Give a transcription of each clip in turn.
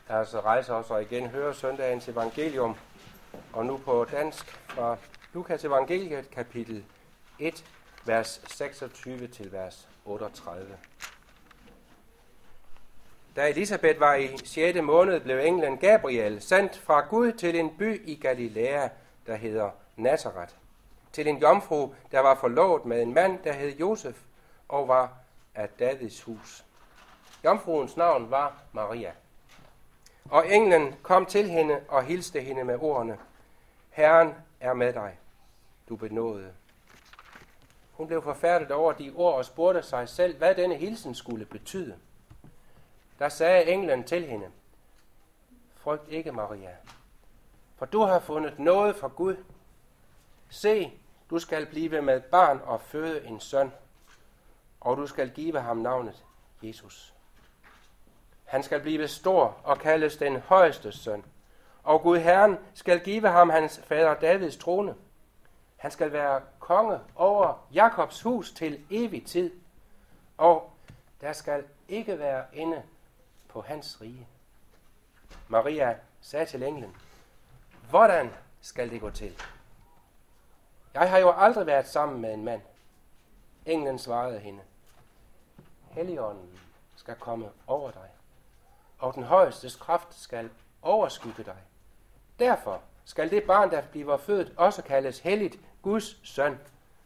Altså rejse os og igen høre søndagens evangelium, og nu på dansk fra Lukas evangeliet, kapitel 1, vers 26 til vers 38. Da Elisabeth var i 6. måned, blev englen Gabriel sendt fra Gud til en by i Galilea, der hedder Nazaret, til en jomfru, der var forlovet med en mand, der hed Josef, og var af Davids hus. Jomfruens navn var Maria. Og englen kom til hende og hilste hende med ordene: Herren er med dig, du benådede. Hun blev forfærdet over de ord og spurgte sig selv, hvad denne hilsen skulle betyde. Der sagde englen til hende: Frygt ikke, Maria, for du har fundet noget fra Gud. Se, du skal blive med barn og føde en søn, og du skal give ham navnet Jesus. Han skal blive stor og kaldes den højeste søn, og Gud Herren skal give ham hans fader Davids trone. Han skal være konge over Jakobs hus til evig tid, og der skal ikke være ende på hans rige. Maria sagde til englen: Hvordan skal det gå til? Jeg har jo aldrig været sammen med en mand. Englen svarede hende: Helligånden skal komme over dig, og den højestes kraft skal overskygge dig. Derfor skal det barn, der bliver født, også kaldes helligt, Guds søn.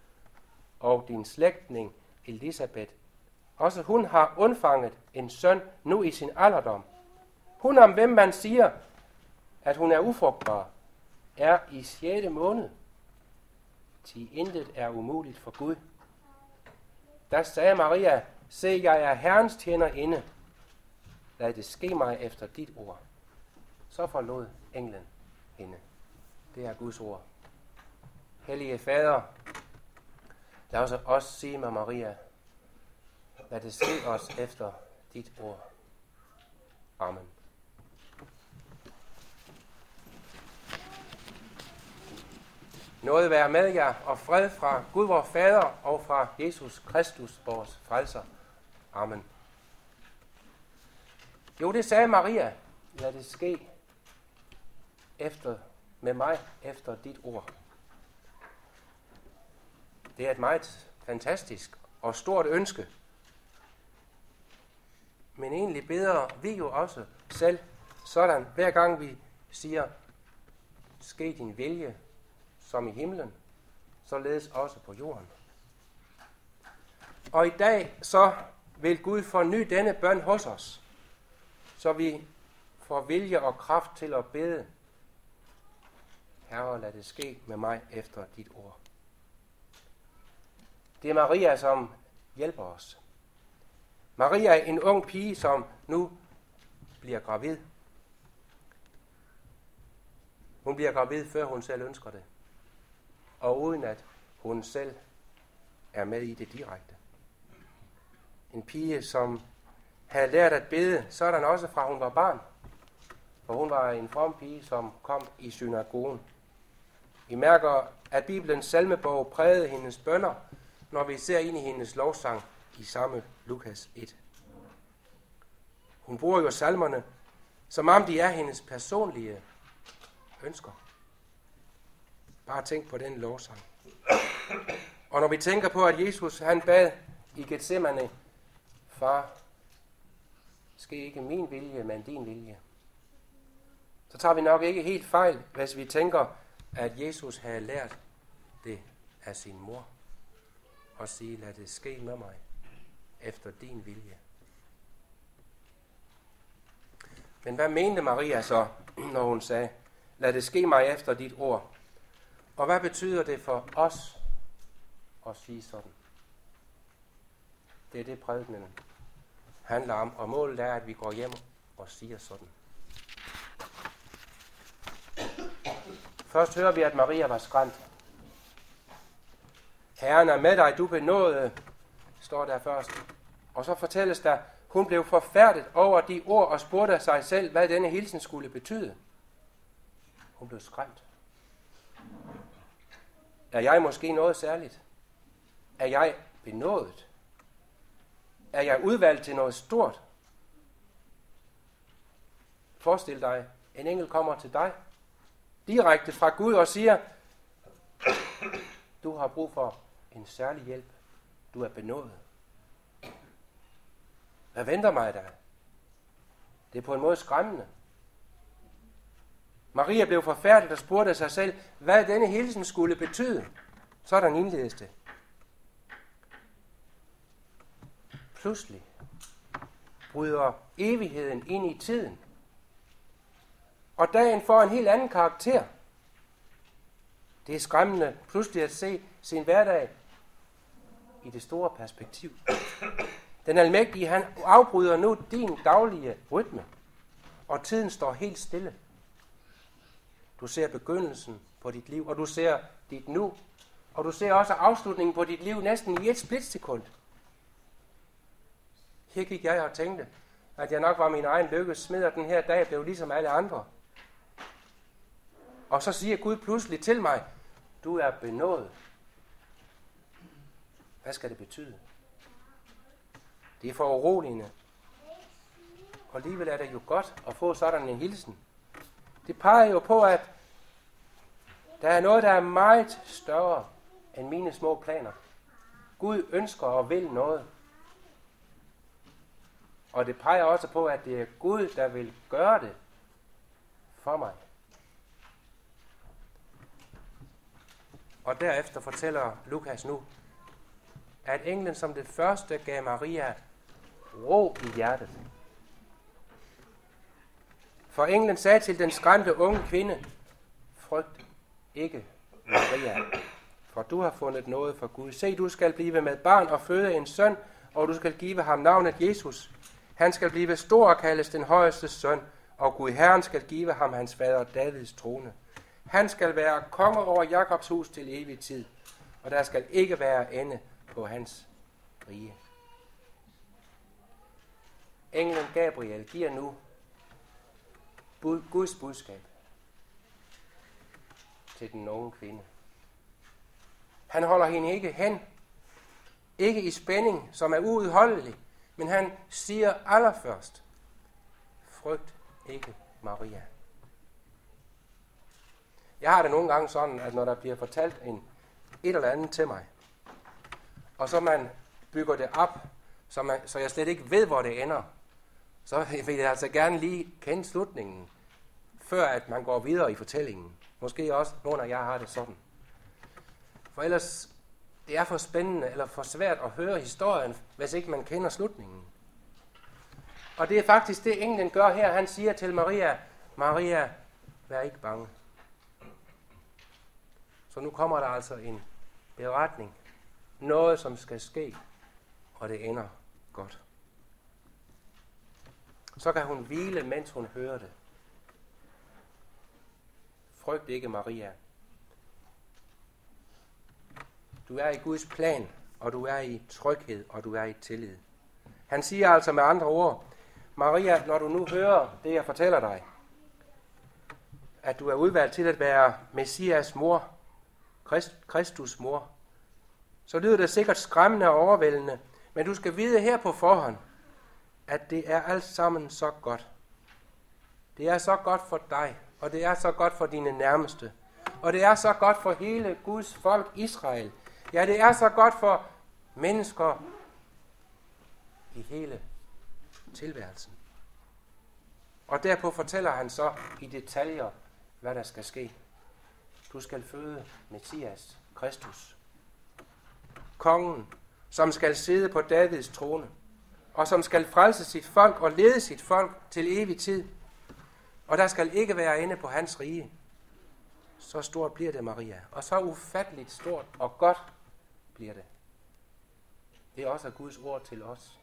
Og din slægtning Elisabeth, også hun har undfanget en søn nu i sin alderdom. Hun, om hvem man siger, at hun er ufrugtbar, er i 6. måned. Til intet er umuligt for Gud. Da sagde Maria: Se, jeg er Herrens tjenerinde. Lad det ske mig efter dit ord. Så forlod englen hende. Det er Guds ord. Hellige Fader, lad os også sige med Maria: lad det ske os efter dit ord. Amen. Nåde være med jer, og fred fra Gud vor Fader og fra Jesus Kristus, vores frelser. Amen. Jo, det sagde Maria: lad det ske med mig efter dit ord. Det er et meget fantastisk og stort ønske. Men egentlig beder vi jo også selv sådan, hver gang vi siger: ske din vilje, som i himlen, således også på jorden. Og i dag så vil Gud forny denne bøn hos os, så vi får vilje og kraft til at bede: Herre, lad det ske med mig efter dit ord. Det er Maria, som hjælper os. Maria er en ung pige, som nu bliver gravid. Hun bliver gravid, før hun selv ønsker det, og uden at hun selv er med i det direkte. En pige, som havde lært at bede, sådan også fra hun var barn. For hun var en from pige, som kom i synagogen. Vi mærker, at Bibelens salmebog prægede hendes bønner, når vi ser ind i hendes lovsang i samme Lukas 1. Hun bruger jo salmerne, som om de er hendes personlige ønsker. Bare tænk på den lovsang. Og når vi tænker på, at Jesus han bad i Getsemane: Far, ske ikke min vilje, men din vilje, så tager vi nok ikke helt fejl, hvis vi tænker, at Jesus havde lært det af sin mor, og sige: lad det ske med mig efter din vilje. Men hvad mente Maria så, når hun sagde: lad det ske mig efter dit ord? Og hvad betyder det for os at sige sådan? Det er det, prædikenen handler om, og målet er, at vi går hjem og siger sådan. Først hører vi, at Maria var skræmt. Herren er med dig, du benådede, står der først. Og så fortælles der: hun blev forfærdet over de ord og spurgte sig selv, hvad denne hilsen skulle betyde. Hun blev skræmt. Er jeg måske noget særligt? Er jeg benådet? Er jeg udvalgt til noget stort? Forestil dig, en engel kommer til dig, direkte fra Gud og siger, du har brug for en særlig hjælp. Du er benådet. Hvad venter mig der? Det er på en måde skræmmende. Maria blev forfærdet og spurgte sig selv, hvad denne hilsen skulle betyde. Sådan indledes det. Pludselig bryder evigheden ind i tiden. Og dagen får en helt anden karakter. Det er skræmmende pludselig at se sin hverdag i det store perspektiv. Den almægtige, han afbryder nu din daglige rytme, og tiden står helt stille. Du ser begyndelsen på dit liv, og du ser dit nu, og du ser også afslutningen på dit liv næsten i et splitsekund. Her gik jeg og tænkte, at jeg nok var min egen lykkes smed, og den her dag blev ligesom alle andre. Og så siger Gud pludselig til mig, du er benådet. Hvad skal det betyde? Det er for uroligende. Og alligevel er det jo godt at få sådan en hilsen. Det peger jo på, at der er noget, der er meget større end mine små planer. Gud ønsker og vil noget. Og det peger også på, at det er Gud, der vil gøre det for mig. Og derefter fortæller Lukas nu, at englen som det første gav Maria ro i hjertet. For englen sagde til den skræmte unge kvinde, frygt ikke, Maria, for du har fundet noget for Gud. Se, du skal blive med barn og føde en søn, og du skal give ham navnet Jesus. Han skal blive stor og kaldes den højeste søn, og Gud Herren skal give ham hans fader Davids trone. Han skal være konge over Jakobs hus til evig tid, og der skal ikke være ende på hans rige. Englen Gabriel giver nu Guds budskab til den unge kvinde. Han holder hende ikke hen, ikke i spænding, som er uudholdelig, men han siger allerførst, frygt ikke, Maria. Jeg har det nogle gange sådan, at når der bliver fortalt et eller andet til mig, og så man bygger det op, så jeg slet ikke ved, hvor det ender, så vil jeg altså gerne lige kende slutningen, før at man går videre i fortællingen. Måske også nogle af jer har det sådan. For ellers, det er for spændende eller for svært at høre historien, hvis ikke man kender slutningen. Og det er faktisk det, englen gør her. Han siger til Maria, Maria, vær ikke bange. Så nu kommer der altså en beretning. Noget, som skal ske, og det ender godt. Så kan hun hvile, mens hun hører det. Frygt ikke, Maria. Du er i Guds plan, og du er i tryghed, og du er i tillid. Han siger altså med andre ord, Maria, når du nu hører det, jeg fortæller dig, at du er udvalgt til at være Messias mor, Kristus mor, så lyder det sikkert skræmmende og overvældende, men du skal vide her på forhånd, at det er alt sammen så godt. Det er så godt for dig, og det er så godt for dine nærmeste, og det er så godt for hele Guds folk Israel. Ja, det er så godt for mennesker i hele tilværelsen. Og derpå fortæller han så i detaljer, hvad der skal ske. Du skal føde Messias, Kristus, kongen, som skal sidde på Davids trone, og som skal frelse sit folk og lede sit folk til evig tid. Og der skal ikke være ende på hans rige. Så stort bliver det, Maria. Og så ufatteligt stort og godt bliver det. Det er også Guds ord til os.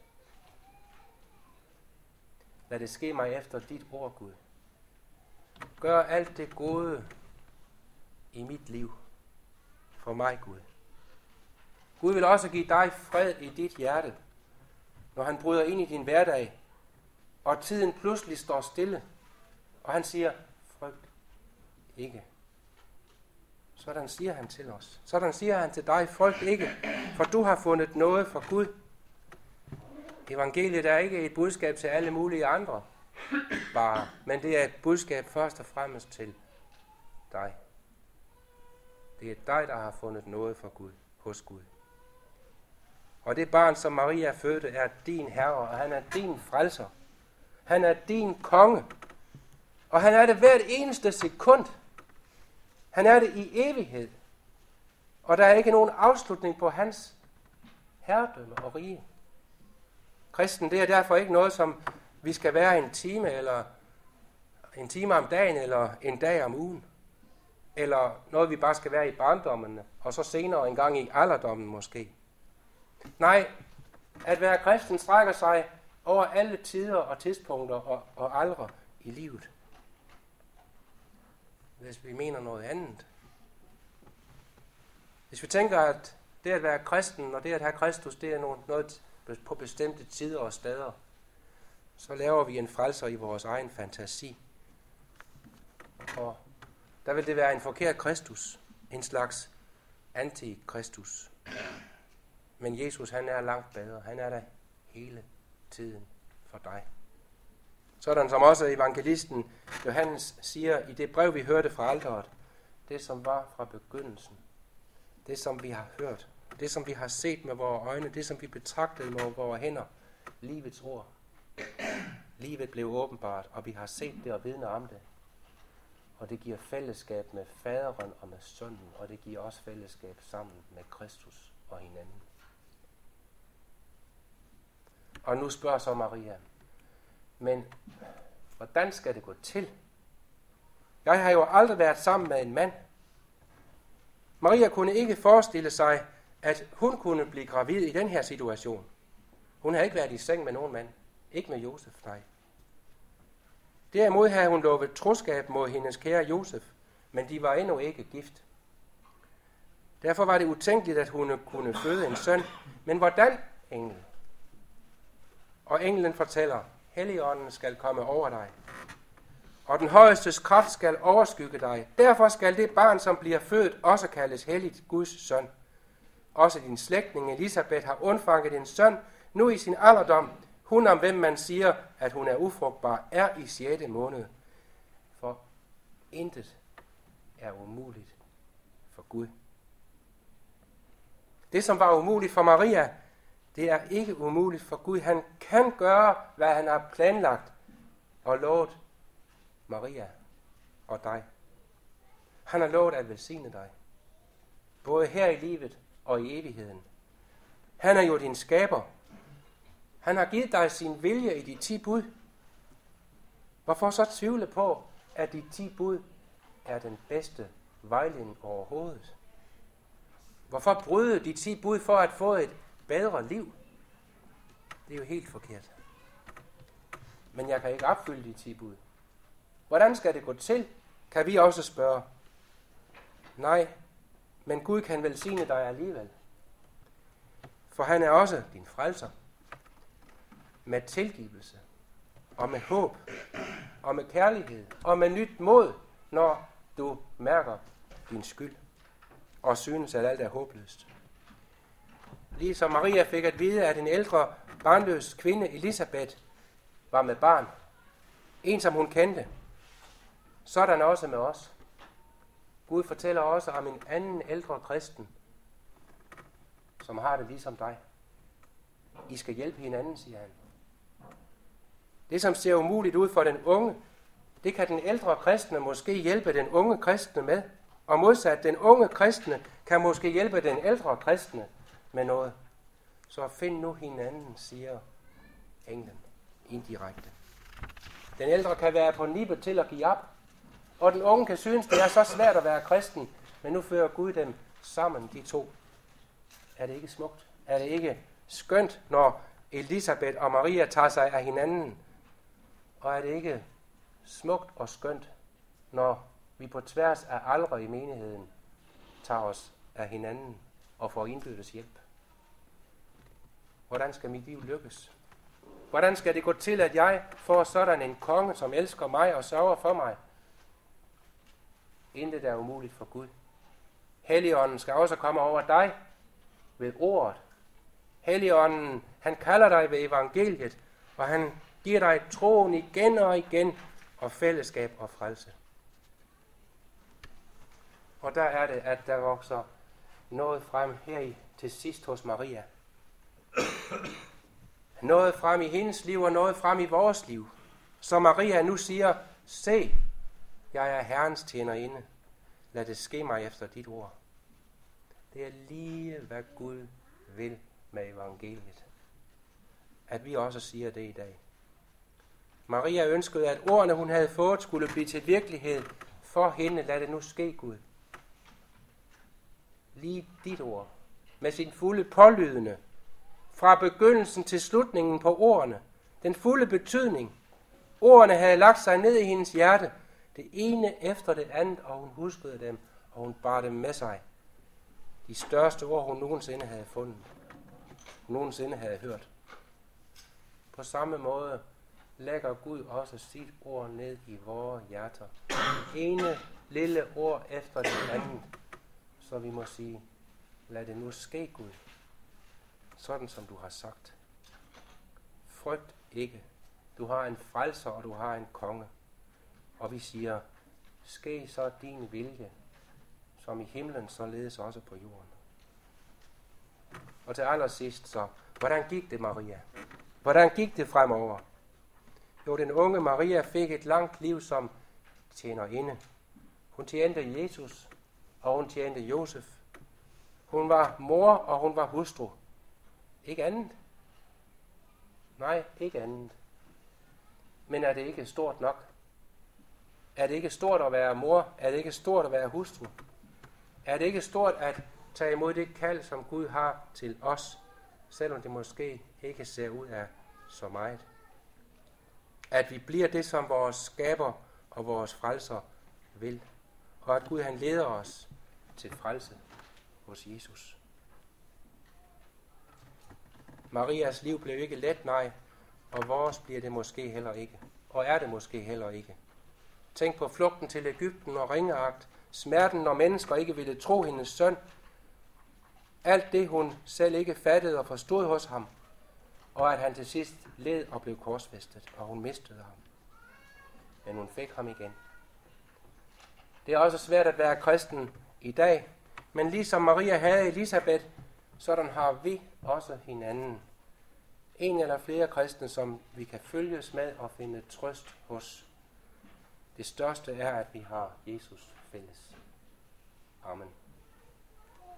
Lad det ske mig efter dit ord, Gud. Gør alt det gode i mit liv for mig, Gud. Gud vil også give dig fred i dit hjerte, når han bryder ind i din hverdag, og tiden pludselig står stille, og han siger, frygt ikke. Sådan siger han til os. Sådan siger han til dig, frygt ikke, for du har fundet noget for Gud. Evangeliet er ikke et budskab til alle mulige andre. bare, men det er et budskab først og fremmest til dig. Det er dig, der har fundet noget for Gud, hos Gud. Og det barn, som Maria fødte, er din herre, og han er din frelser. Han er din konge. Og han er det hvert eneste sekund. Han er det i evighed. Og der er ikke nogen afslutning på hans herredømme og rige. Kristen, det er derfor ikke noget, som vi skal være en time, eller en time om dagen, eller en dag om ugen. Eller noget, vi bare skal være i barndommen, og så senere en gang i alderdommen måske. Nej, at være kristen strækker sig over alle tider og tidspunkter og aldre i livet. Hvis vi mener noget andet. Hvis vi tænker, at det at være kristen og det at have Kristus, det er noget på bestemte tider og steder, så laver vi en frelser i vores egen fantasi. Og der vil det være en forkert Kristus, en slags anti-Kristus. Men Jesus, han er langt bedre. Han er der hele tiden for dig. Sådan som også evangelisten Johannes siger i det brev, vi hørte fra alteret, det som var fra begyndelsen, det som vi har hørt, det som vi har set med vores øjne, det som vi betragtede med vores hænder, livets ord. Livet blev åbenbart, og vi har set det og vidner om det. Og det giver fællesskab med faderen og med sønnen, og det giver også fællesskab sammen med Kristus og hinanden. Og nu spørger så Maria, men hvordan skal det gå til? Jeg har jo aldrig været sammen med en mand. Maria kunne ikke forestille sig, at hun kunne blive gravid i den her situation. Hun har ikke været i seng med nogen mand. Ikke med Josef, nej. Derimod havde hun lovet troskab mod hendes kære Josef, men de var endnu ikke gift. Derfor var det utænkeligt, at hun kunne føde en søn. Men hvordan, engel? Og englen fortæller, Helligånden skal komme over dig, og den højestes kraft skal overskygge dig. Derfor skal det barn, som bliver født, også kaldes helligt Guds søn. Også din slægtning Elisabeth har undfanget en søn, nu i sin alderdom. Hun, om hvem man siger, at hun er ufrugtbar, er i 6. måned. For intet er umuligt for Gud. Det, som var umuligt for Maria, det er ikke umuligt for Gud. Han kan gøre, hvad han har planlagt og lovet Maria og dig. Han har lovet at velsigne dig, både her i livet og i evigheden. Han er jo din skaber. Han har givet dig sin vilje i de 10 bud. Hvorfor så tvivle på, at de 10 bud er den bedste vejledning overhovedet? Hvorfor bryde de 10 bud for at få et bedre liv? Det er jo helt forkert. Men jeg kan ikke opfylde de 10 bud. Hvordan skal det gå til? Kan vi også spørge. Nej, men Gud kan velsigne dig alligevel. For han er også din frelser. Med tilgivelse, og med håb, og med kærlighed, og med nyt mod, når du mærker din skyld, og synes, at alt er håbløst. Ligesom Maria fik at vide, at en ældre, barnløs kvinde, Elisabeth, var med barn. En, som hun kendte. Sådan også med os. Gud fortæller også om en anden ældre kristen, som har det ligesom dig. I skal hjælpe hinanden, siger han. Det, som ser umuligt ud for den unge, det kan den ældre kristne måske hjælpe den unge kristne med. Og modsat, den unge kristne kan måske hjælpe den ældre kristne med noget. Så find nu hinanden, siger englen indirekte. Den ældre kan være på nippet til at give op, og den unge kan synes, det er så svært at være kristen, men nu fører Gud dem sammen, de to. Er det ikke smukt? Er det ikke skønt, når Elisabeth og Maria tager sig af hinanden? Og er det ikke smukt og skønt, når vi på tværs af aldre i menigheden tager os af hinanden og får indbyrdes hjælp? Hvordan skal mit liv lykkes? Hvordan skal det gå til, at jeg får sådan en konge, som elsker mig og sørger for mig? Intet er umuligt for Gud. Helligånden skal også komme over dig ved ordet. Helligånden, han kalder dig ved evangeliet, og han giver dig troen igen og igen, og fællesskab og frelse. Og der er det, at der vokser noget frem her til sidst hos Maria. Noget frem i hendes liv og noget frem i vores liv. Så Maria nu siger, se, jeg er Herrens tjenerinde. Lad det ske mig efter dit ord. Det er lige, hvad Gud vil med evangeliet. At vi også siger det i dag. Maria ønskede, at ordene, hun havde fået, skulle blive til virkelighed for hende. Lad det nu ske, Gud. Lige dit ord. Med sin fulde pålydende. Fra begyndelsen til slutningen på ordene. Den fulde betydning. Ordene havde lagt sig ned i hendes hjerte. Det ene efter det andet, og hun huskede dem, og hun bar dem med sig. De største ord, hun nogensinde havde fundet. Nogensinde havde hørt. På samme måde lægger Gud også sit ord ned i vores hjerter. Ene lille ord efter det andet. Så vi må sige, lad det nu ske, Gud. Sådan som du har sagt. Frygt ikke. Du har en frelser, og du har en konge. Og vi siger, ske så din vilje, som i himlen, således også på jorden. Og til allersidst så, hvordan gik det, Maria? Hvordan gik det fremover? Jo, den unge Maria fik et langt liv som tjenerinde. Hun tjente Jesus, og hun tjente Josef. Hun var mor, og hun var hustru. Ikke andet. Nej, ikke andet. Men er det ikke stort nok? Er det ikke stort at være mor? Er det ikke stort at være hustru? Er det ikke stort at tage imod det kald, som Gud har til os, selvom det måske ikke ser ud af så meget? At vi bliver det, som vores skaber og vores frelser vil. Og at Gud han leder os til frelse hos Jesus. Marias liv blev ikke let, nej, og vores bliver det måske heller ikke. Og er det måske heller ikke. Tænk på flugten til Egypten og ringeagt, smerten, når mennesker ikke ville tro hendes søn. Alt det, hun selv ikke fattede og forstod hos ham, og at han til sidst led og blev korsfæstet, og hun mistede ham. Men hun fik ham igen. Det er også svært at være kristen i dag, men ligesom Maria havde Elisabeth, sådan har vi også hinanden. En eller flere kristne, som vi kan følges med og finde trøst hos. Det største er, at vi har Jesus fælles. Amen.